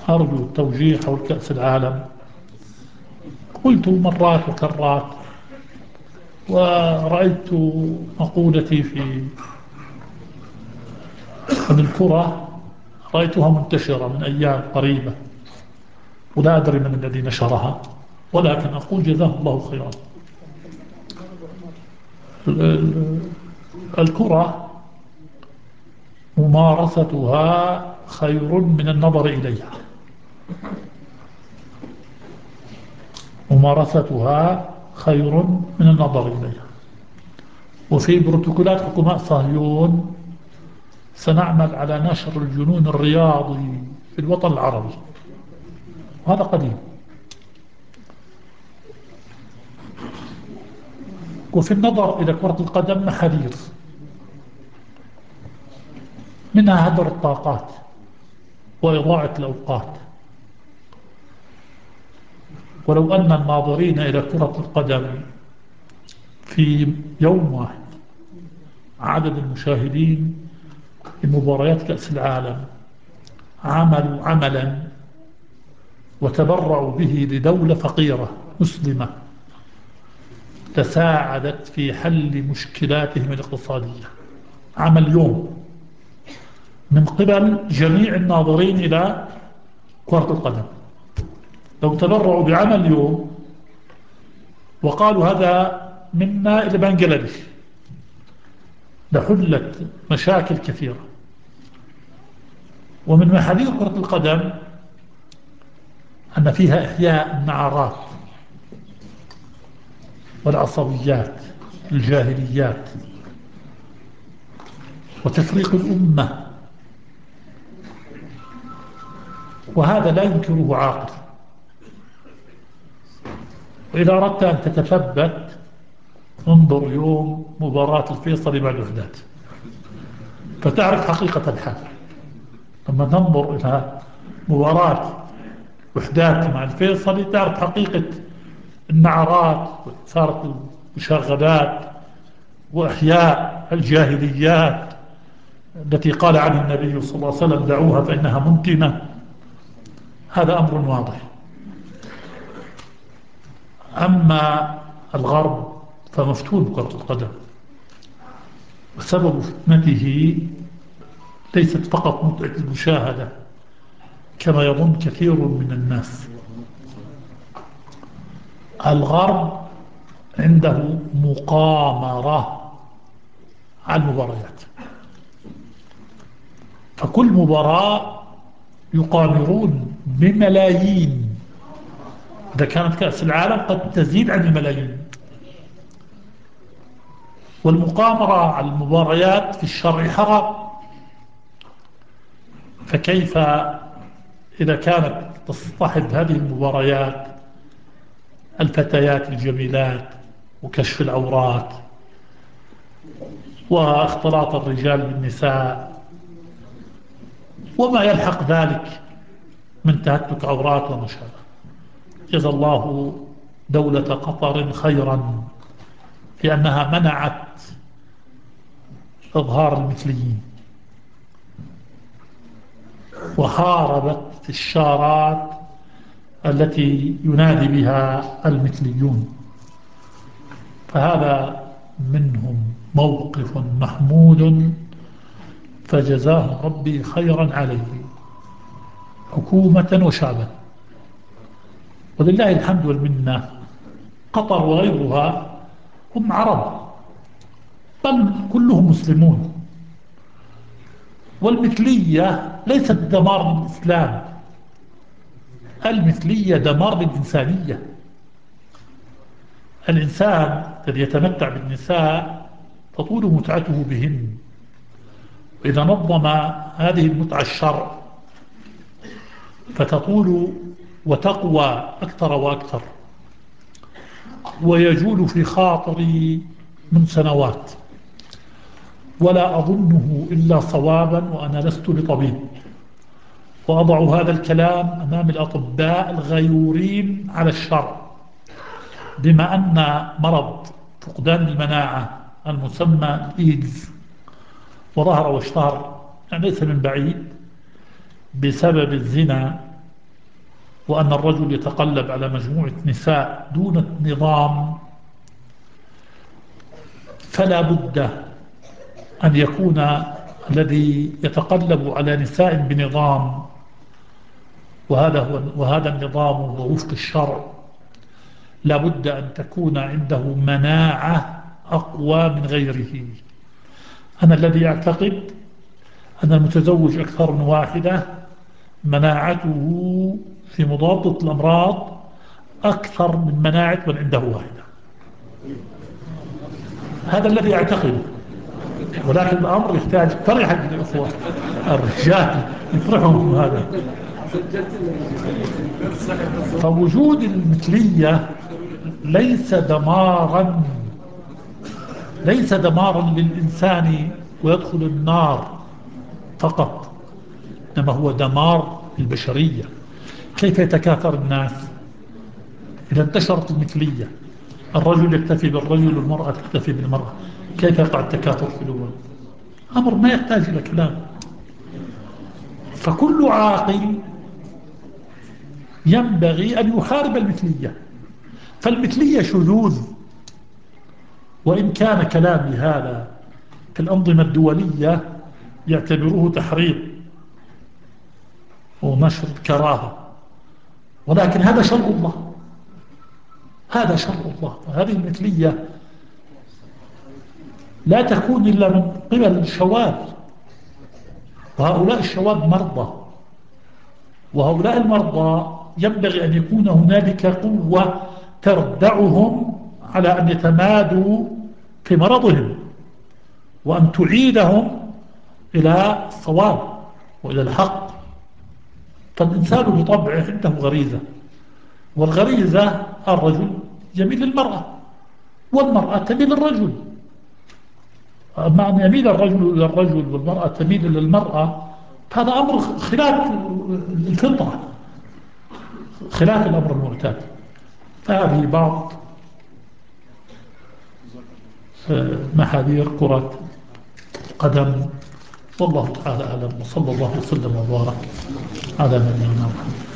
أرجو التوجيه حول كأس العالم. قلت مرات وكرات، ورأيت مقولتي عن الكرة، رأيتها منتشرة من أيام قريبة، ولا أدري من الذي نشرها، ولكن أقول جزاه الله خيرا. الكرة ممارستها خير من النظر إليها، ممارستها خير من النظر إليها. وفي بروتوكولات حكومات صهيون سنعمل على نشر الجنون الرياضي في الوطن العربي، وهذا قديم. وفي النظر إلى كرة القدم محاذير، منها هدر الطاقات وإضاعة الأوقات. ولو أن الناظرين إلى كرة القدم في يوم واحد عدد المشاهدين لمباريات كأس العالم عملوا عملا وتبرعوا به لدولة فقيرة مسلمة تساعدت في حل مشكلاتهم الاقتصادية، عمل يوم من قبل جميع الناظرين إلى كرة القدم، لو تبرعوا بعمل يوم وقالوا هذا منا إلى بنغلاديش لحلت مشاكل كثيرة. ومن محاذير كرة القدم أن فيها إحياء النعرات والعصبيات الجاهليات وتفريق الأمة، وهذا لا ينكره عاقل. وإذا أردت أن تتثبت انظر يوم مباراة الفيصل مع الوحدات فتعرف حقيقة الحال. لما تنظر إلى مباراة وحدات مع الفيصل تعرف حقيقة النعرات وإثارة المشاغبات وإحياء الجاهليات التي قال عنها النبي صلى الله عليه وسلم دعوها فإنها منتنة. هذا أمر واضح. أما الغرب فمفتون بكرة القدم، وسبب فتنته ليست فقط متعة المشاهدة كما يظن كثير من الناس. الغرب عنده مقامرة على المباريات، فكل مباراة يقامرون بملايين، إذا كانت كأس العالم قد تزيد عن الملايين. والمقامرة على المباريات في الشرع حرام، فكيف إذا كانت تصطحب هذه المباريات الفتيات الجميلات وكشف العورات واختلاط الرجال بالنساء وما يلحق ذلك من تهتك عورات وما شابه. جزا الله دولة قطر خيرا في أنها منعت إظهار المثليين وحاربت الشارات التي ينادي بها المثليون، فهذا منهم موقف محمود فجزاهم ربي خيرا عليه حكومة وشعبا. ولله الحمد والمنة، قطر وغيرها هم عرب بل كلهم مسلمون، والمثلية ليست دمار للإسلام، المثلية دمار للإنسانية. الإنسان الذي يتمتع بالنساء تطول متعته بهن، وإذا نظم هذه المتعة الشرع فتطول وتقوى أكثر وأكثر، ويجول في خاطري من سنوات ولا أظنه إلا صوابا، وأنا لست بطبيب، وأضع هذا الكلام أمام الأطباء الغيورين على الشرع، بما أن مرض فقدان المناعة المسمى إيدز وظهر واشتهر يعني ليس من بعيد بسبب الزنا وأن الرجل يتقلب على مجموعة نساء دون نظام، فلا بد أن يكون الذي يتقلب على نساء بنظام، وهذا النظام هو وفق الشرع، لا بد أن تكون عنده مناعة أقوى من غيره. أنا الذي أعتقد أن المتزوج أكثر من واحدة مناعته في مضادة الأمراض أكثر من مناعة من عنده واحدة. هذا الذي أعتقده، ولكن الأمر يحتاج فرحة الأخوة الرجال يفرحوا هذا. فوجود المثلية ليس دمارا، ليس دمارا للإنسان ويدخل النار فقط، إنما هو دمار البشرية. كيف يتكاثر الناس إذا انتشرت المثلية؟ الرجل يكتفي بالرجل والمرأة تكتفي بالمرأة، كيف يقع التكاثر في الأول؟ أمر ما يحتاج إلى كلام. فكل عاقل ينبغي أن يحارب المثلية، فالمثلية شذوذ. وإن كان كلامي هذا في الأنظمة الدولية يعتبروه تحريض ونشر كراهة، ولكن هذا شرع الله، هذا شرع الله. وهذه المثلية لا تكون إلا من قبل الشواذ، وهؤلاء الشواذ مرضى، وهؤلاء المرضى ينبغي أن يكون هنالك قوة تردعهم على أن يتمادوا في مرضهم، وأن تعيدهم إلى الصواب وإلى الحق. فالإنسان بطبعه عنده غريزة، والغريزة الرجل يميل للمرأة والمرأة تميل للرجل. أما أن يميل الرجل إلى الرجل والمرأة تميل إلى المرأة، هذا أمر خلاف الفطرة، خلاف الأمر المعتاد. فهذه بعض محاذير كرة القدم، والله تعالى أعلم، وصلى الله وسلم وبارك على نبينا محمد.